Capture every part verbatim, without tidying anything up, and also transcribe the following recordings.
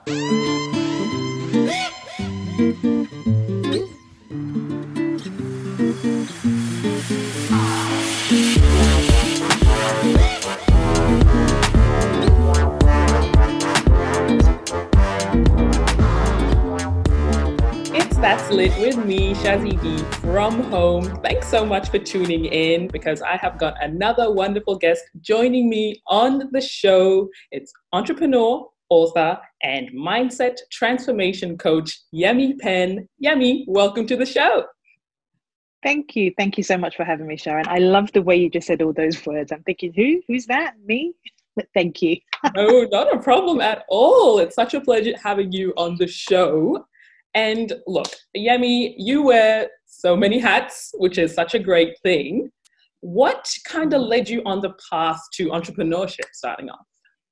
That's Lit with me, Shazzy D from home. Thanks so much for tuning in because I have got another wonderful guest joining me on the show. It's entrepreneur, author, and mindset transformation coach, Yemi Penn. Yemi, welcome to the show. Thank you. Thank you so much for having me, Sharon. I love the way you just said all those words. I'm thinking, who? Who's that? Me? But thank you. No, not a problem at all. It's such a pleasure having you on the show. And look, Yemi, you wear so many hats, which is such a great thing. What kind of led you on the path to entrepreneurship starting off?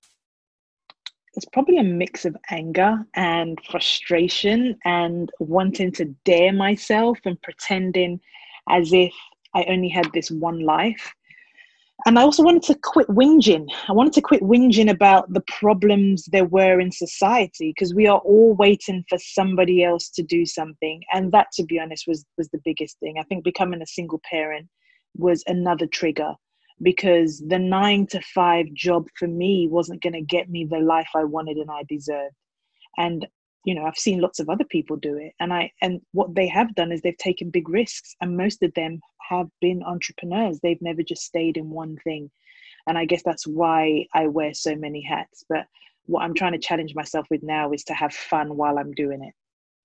It's probably a mix of anger and frustration and wanting to dare myself and pretending as if I only had this one life. And I also wanted to quit whinging. I wanted to quit whinging about the problems there were in society because we are all waiting for somebody else to do something. And that, to be honest, was, was the biggest thing. I think becoming a single parent was another trigger because the nine to five job for me wasn't going to get me the life I wanted and I deserved. And, you know, I've seen lots of other people do it. And I and what they have done is they've taken big risks. And most of them have been entrepreneurs. They've never just stayed in one thing. And I guess that's why I wear so many hats. But what I'm trying to challenge myself with now is to have fun while I'm doing it.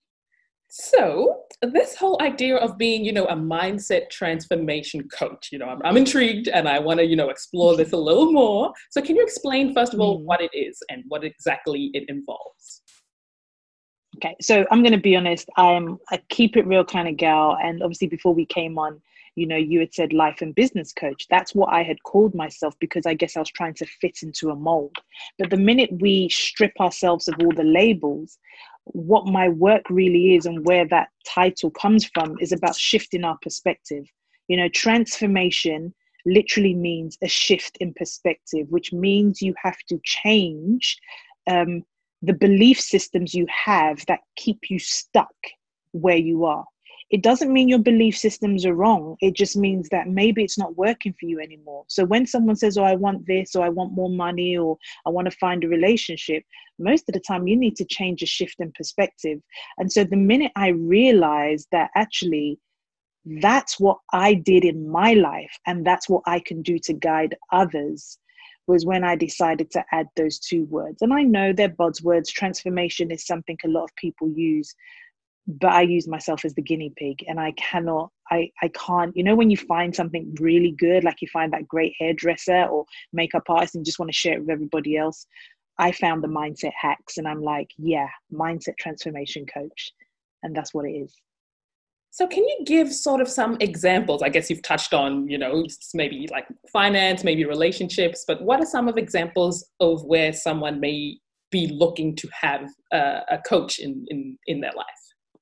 So this whole idea of being, you know, a mindset transformation coach, you know, I'm, I'm intrigued and I want to, you know, explore this a little more. So can you explain, first of all, mm. what it is and what exactly it involves? Okay, so I'm going to be honest. I'm a keep it real kind of gal. And obviously before we came on, you know, you had said life and business coach. That's what I had called myself because I guess I was trying to fit into a mold. But the minute we strip ourselves of all the labels, what my work really is and where that title comes from is about shifting our perspective. You know, transformation literally means a shift in perspective, which means you have to change um, the belief systems you have that keep you stuck where you are. It doesn't mean your belief systems are wrong. It just means that maybe it's not working for you anymore. So when someone says, oh, I want this, or I want more money, or I want to find a relationship, most of the time you need to change a shift in perspective. And so the minute I realized that actually that's what I did in my life, and that's what I can do to guide others, was when I decided to add those two words. And I know they're buzzwords. Transformation is something a lot of people use, but I use myself as the guinea pig, and I cannot, I, I can't, you know, when you find something really good, like you find that great hairdresser or makeup artist and you just want to share it with everybody else. I found the mindset hacks and I'm like, yeah, mindset transformation coach. And that's what it is. So can you give sort of some examples? I guess you've touched on, you know, maybe like finance, maybe relationships, but what are some of examples of where someone may be looking to have a, a coach in, in, in their life?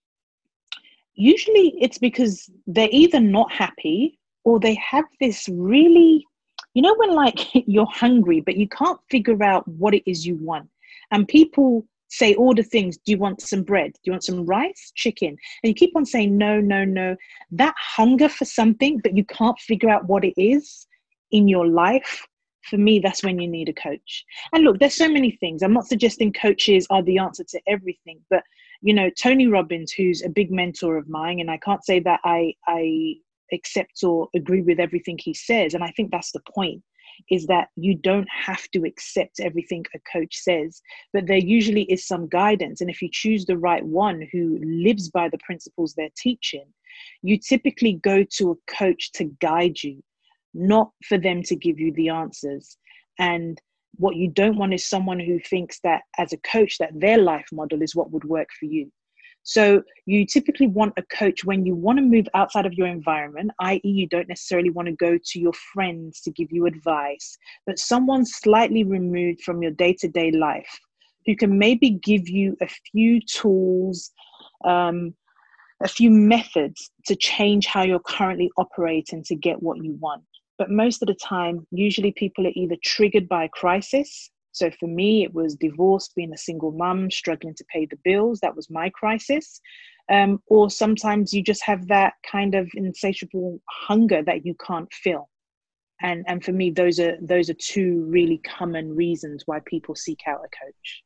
Usually it's because they're either not happy or they have this really, you know, when like you're hungry, but you can't figure out what it is you want. And people say all the things. Do you want some bread? Do you want some rice, chicken? And you keep on saying, no, no, no. That hunger for something, but you can't figure out what it is in your life. For me, that's when you need a coach. And look, there's so many things. I'm not suggesting coaches are the answer to everything, but you know, Tony Robbins, who's a big mentor of mine, and I can't say that I, I accept or agree with everything he says. And I think that's the point, is that you don't have to accept everything a coach says, but there usually is some guidance. And if you choose the right one who lives by the principles they're teaching, you typically go to a coach to guide you, not for them to give you the answers. And what you don't want is someone who thinks that as a coach, that their life model is what would work for you. So you typically want a coach when you want to move outside of your environment, that is you don't necessarily want to go to your friends to give you advice, but someone slightly removed from your day-to-day life who can maybe give you a few tools, um, a few methods to change how you're currently operating to get what you want. But most of the time, usually people are either triggered by a crisis. So for me, it was divorce, being a single mum, struggling to pay the bills. That was my crisis. Um, or sometimes you just have that kind of insatiable hunger that you can't fill. And and for me, those are those are two really common reasons why people seek out a coach.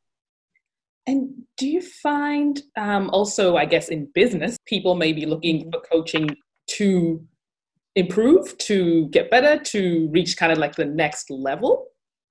And do you find um, also, I guess, in business, people may be looking mm-hmm. for coaching to improve, to get better, to reach kind of like the next level?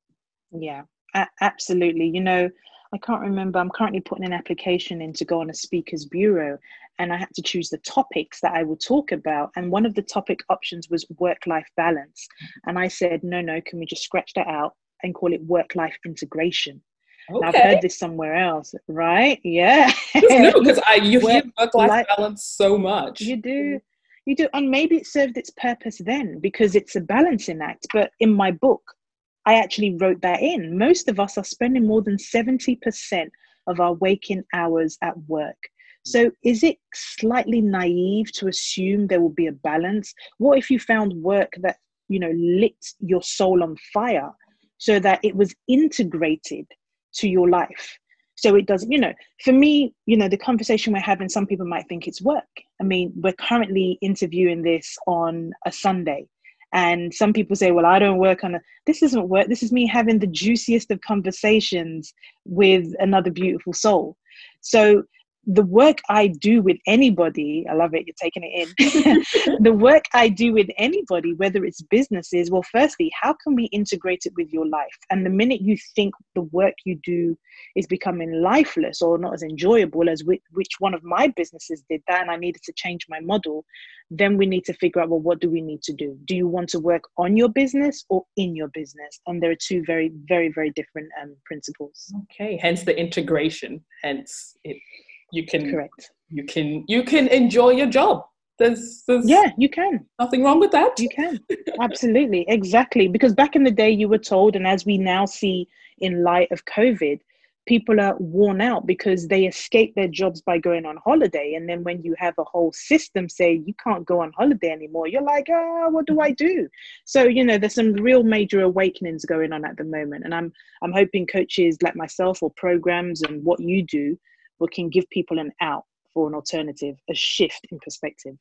Yeah, a- absolutely. You know, I can't remember. I'm currently putting an application in to go on a speaker's bureau, and I had to choose the topics that I would talk about. And one of the topic options was work-life balance. And I said, no, no, can we just scratch that out and call it work-life integration? Okay. Now, I've heard this somewhere else, right? Yeah. It's new because I you hear work-life balance so much. You do. You do. And maybe it served its purpose then because it's a balancing act. But in my book, I actually wrote that in. Most of us are spending more than seventy percent of our waking hours at work. So is it slightly naive to assume there will be a balance? What if you found work that, you know, lit your soul on fire so that it was integrated to your life? So it doesn't, you know, for me, you know, the conversation we're having, some people might think it's work. I mean, we're currently interviewing this on a Sunday. And some people say, well, I don't work on a, this isn't work. This is me having the juiciest of conversations with another beautiful soul. So the work I do with anybody, I love it, you're taking it in. The work I do with anybody, whether it's businesses, well, firstly, how can we integrate it with your life? And the minute you think the work you do is becoming lifeless or not as enjoyable as which, which one of my businesses did that, and I needed to change my model, then we need to figure out, well, what do we need to do? Do you want to work on your business or in your business? And there are two very, very, very different um, principles. Okay, hence the integration, hence it. You can, correct. You can, you can enjoy your job. There's, there's yeah, you can. Nothing wrong with that. You can, absolutely, exactly. Because back in the day, you were told, and as we now see in light of COVID, people are worn out because they escape their jobs by going on holiday. And then when you have a whole system say you can't go on holiday anymore, you're like, oh, what do I do? So, you know, there's some real major awakenings going on at the moment. And I'm, I'm hoping coaches like myself or programs and what you do, but can give people an out for an alternative, a shift in perspective.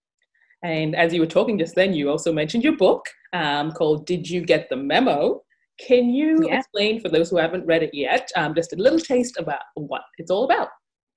And as you were talking just then, you also mentioned your book um, called Did You Get the Memo? Can you yeah. explain for those who haven't read it yet, um, just a little taste about what it's all about?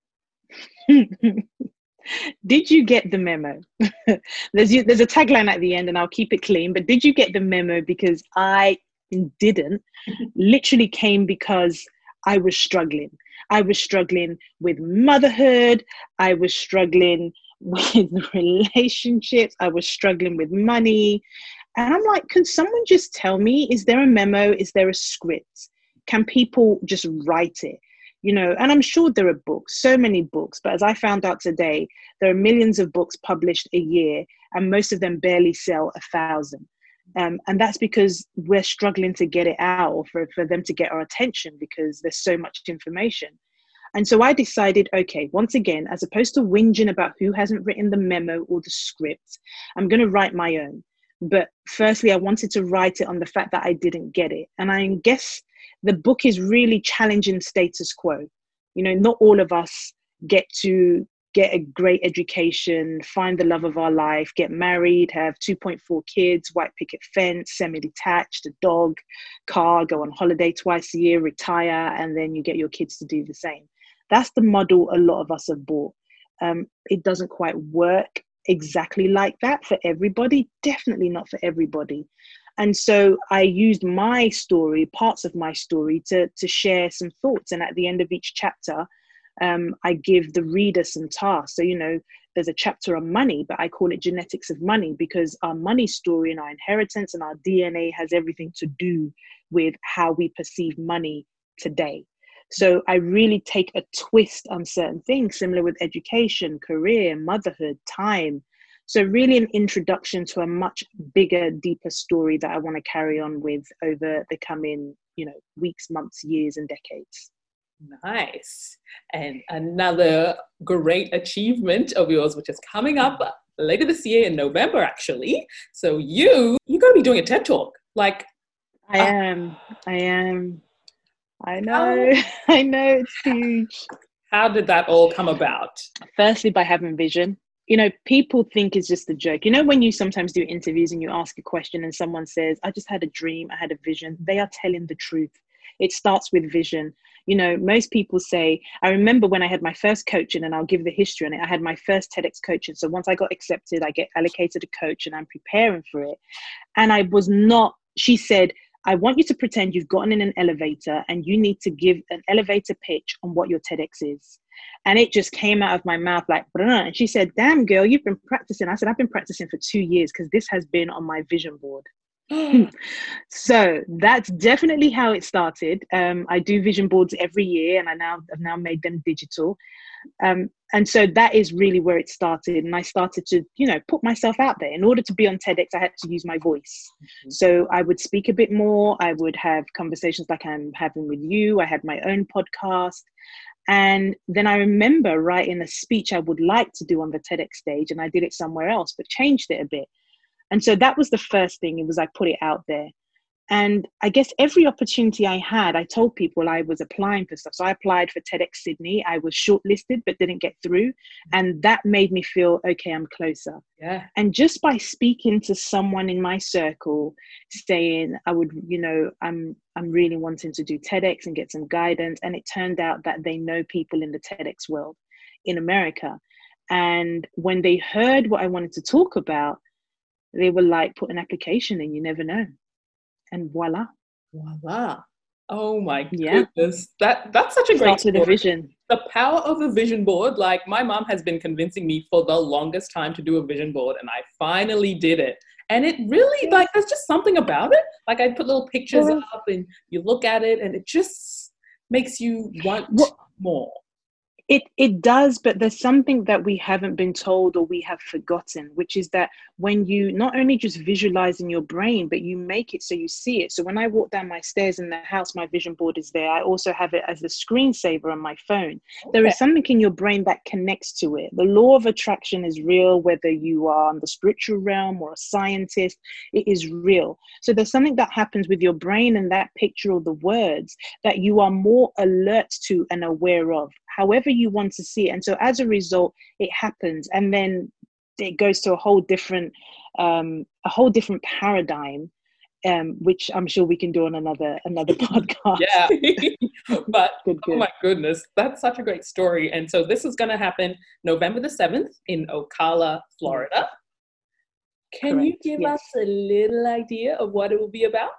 Did you get the memo? there's, there's a tagline at the end and I'll keep it clean, but did you get the memo? Because I didn't. Literally came because I was struggling. I was struggling with motherhood. I was struggling with relationships. I was struggling with money. And I'm like, can someone just tell me, is there a memo? Is there a script? Can people just write it? You know, and I'm sure there are books, so many books, but as I found out today, there are millions of books published a year and most of them barely sell a thousand. Um, and that's because we're struggling to get it out or for, for them to get our attention because there's so much information. And so I decided, okay, once again, as opposed to whinging about who hasn't written the memo or the script, I'm going to write my own. But firstly, I wanted to write it on the fact that I didn't get it. And I guess the book is really challenging status quo. You know, not all of us get to get a great education, find the love of our life, get married, have two point four kids, white picket fence, semi-detached, a dog, car, go on holiday twice a year, retire, and then you get your kids to do the same. That's the model a lot of us have bought. Um, it doesn't quite work exactly like that for everybody, definitely not for everybody. And so I used my story, parts of my story, to, to share some thoughts. And at the end of each chapter, um, I give the reader some tasks. So, you know, there's a chapter on money, but I call it genetics of money because our money story and our inheritance and our D N A has everything to do with how we perceive money today. So I really take a twist on certain things, similar with education, career, motherhood, time. So really an introduction to a much bigger, deeper story that I want to carry on with over the coming, you know, weeks, months, years, and decades. Nice. And another great achievement of yours, which is coming up later this year in November, actually. So you, you're going to be doing a TED Talk. Like, I am, I am. I How, know. I know, it's huge. how did that all come about? Firstly, by having vision. You know, people think it's just a joke. You know, when you sometimes do interviews and you ask a question and someone says, I just had a dream, I had a vision, they are telling the truth. It starts with vision. You know, most people say, I remember when I had my first coaching, and I'll give the history on it. I had my first TEDx coaching. So once I got accepted, I get allocated a coach and I'm preparing for it. And I was not, she said, I want you to pretend you've gotten in an elevator and you need to give an elevator pitch on what your TEDx is. And it just came out of my mouth like, and she said, damn girl, you've been practicing. I said, I've been practicing for two years because this has been on my vision board. So that's definitely how it started. Um, I do vision boards every year, and I now have now made them digital. Um, and so that is really where it started. And I started to, you know, put myself out there. In order to be on TEDx, I had to use my voice. Mm-hmm. So I would speak a bit more. I would have conversations like I'm having with you. I had my own podcast. And then I remember writing a speech I would like to do on the TEDx stage, and I did it somewhere else, but changed it a bit. And so that was the first thing. It was I put it out there. And I guess every opportunity I had, I told people I was applying for stuff. So I applied for TEDx Sydney. I was shortlisted, but didn't get through. And that made me feel, okay, I'm closer. Yeah. And just by speaking to someone in my circle, saying I would, you know, I'm, I'm really wanting to do TEDx and get some guidance. And it turned out that they know people in the TEDx world in America. And when they heard what I wanted to talk about, they were like, put an application in, you never know. And voila. Voila. Oh my yeah. goodness. That that's such a great Starts with a vision. The power of a vision board. Like, my mom has been convincing me for the longest time to do a vision board, and I finally did it. And it really, like, there's just something about it. Like, I put little pictures well, up and you look at it and it just makes you want well, more. It it does, but there's something that we haven't been told or we have forgotten, which is that when you not only just visualize in your brain, but you make it so you see it. So when I walk down my stairs in the house, my vision board is there. I also have it as a screensaver on my phone. Okay. There is something in your brain that connects to it. The law of attraction is real, whether you are in the spiritual realm or a scientist, it is real. So there's something that happens with your brain and that picture or the words that you are more alert to and aware of, however you want to see it. And so as a result, it happens. And then it goes to a whole different, um, a whole different paradigm, um, which I'm sure we can do on another, another podcast. Yeah. But good, good. Oh my goodness, that's such a great story. And so this is going to happen November the seventh in Ocala, Florida. Can Correct. You give yes. us a little idea of what it will be about?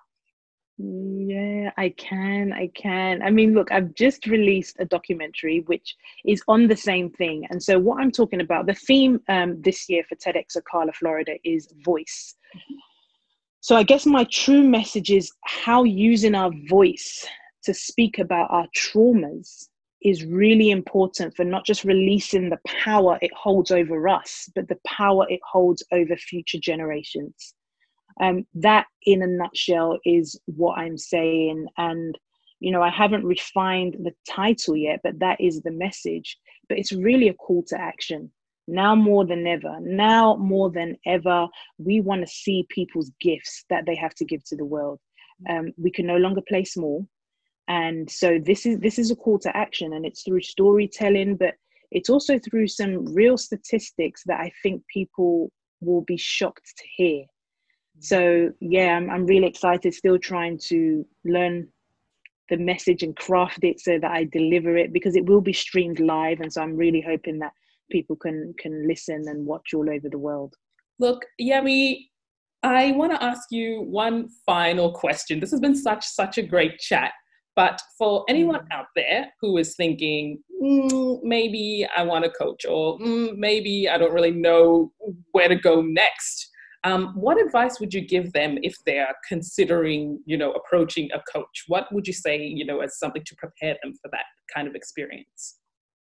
Yeah, I can. I can. I mean, look, I've just released a documentary which is on the same thing. And so what I'm talking about, the theme um, this year for TEDx Ocala, Florida is voice. So I guess my true message is how using our voice to speak about our traumas is really important for not just releasing the power it holds over us, but the power it holds over future generations. Um, that in a nutshell is what I'm saying. And, you know, I haven't refined the title yet, but that is the message. But it's really a call to action. Now more than ever, now more than ever, we want to see people's gifts that they have to give to the world. Um, we can no longer play small. And so this is, this is a call to action, and it's through storytelling, but it's also through some real statistics that I think people will be shocked to hear. So yeah, I'm I'm really excited, still trying to learn the message and craft it so that I deliver it, because it will be streamed live. And so I'm really hoping that people can can listen and watch all over the world. Look, Yemi, I want to ask you one final question. This has been such, such a great chat. But for anyone out there who is thinking, mm, maybe I want to coach, or mm, maybe I don't really know where to go next, Um, what advice would you give them if they're considering, you know, approaching a coach? What would you say, you know, as something to prepare them for that kind of experience?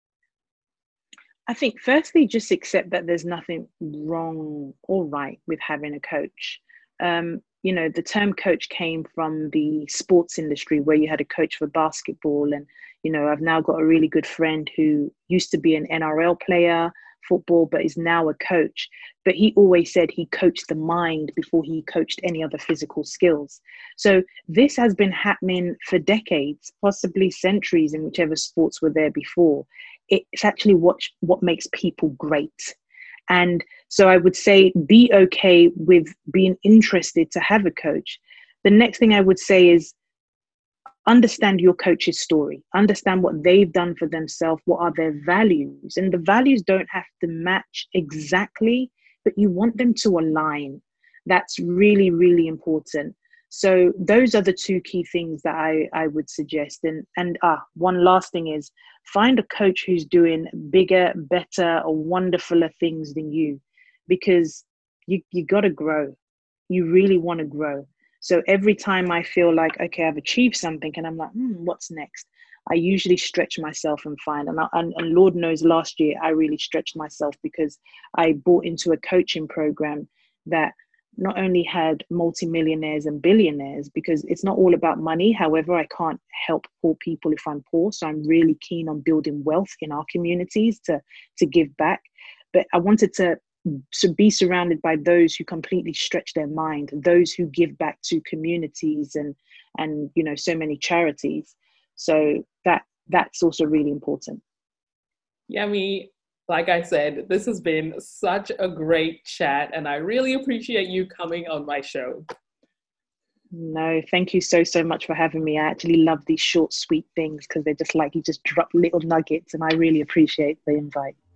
I think firstly, just accept that there's nothing wrong or right with having a coach. Um, you know, the term coach came from the sports industry, where you had a coach for basketball. And, you know, I've now got a really good friend who used to be an N R L player, football, but is now a coach. But he always said he coached the mind before he coached any other physical skills. So this has been happening for decades, possibly centuries, in whichever sports were there before. It's actually what, what makes people great. And so I would say be okay with being interested to have a coach. The next thing I would say is understand your coach's story, understand what they've done for themselves, what are their values. And the values don't have to match exactly, but you want them to align. That's really, really important. So those are the two key things that I, I would suggest. And, and ah, one last thing is find a coach who's doing bigger, better, or wonderfuler things than you, because you, you got to grow. You really want to grow. So every time I feel like, okay, I've achieved something and I'm like, hmm, what's next? I usually stretch myself and find, and, I, and, and Lord knows last year I really stretched myself because I bought into a coaching program that not only had multimillionaires and billionaires, because it's not all about money. However, I can't help poor people if I'm poor. So I'm really keen on building wealth in our communities to, to give back. But I wanted to so be surrounded by those who completely stretch their mind, those who give back to communities and, and, you know, so many charities. So that, that's also really important. Yemi, like I said, this has been such a great chat, and I really appreciate you coming on my show. No, thank you so, so much for having me. I actually love these short, sweet things because they're just like, you just drop little nuggets, and I really appreciate the invite.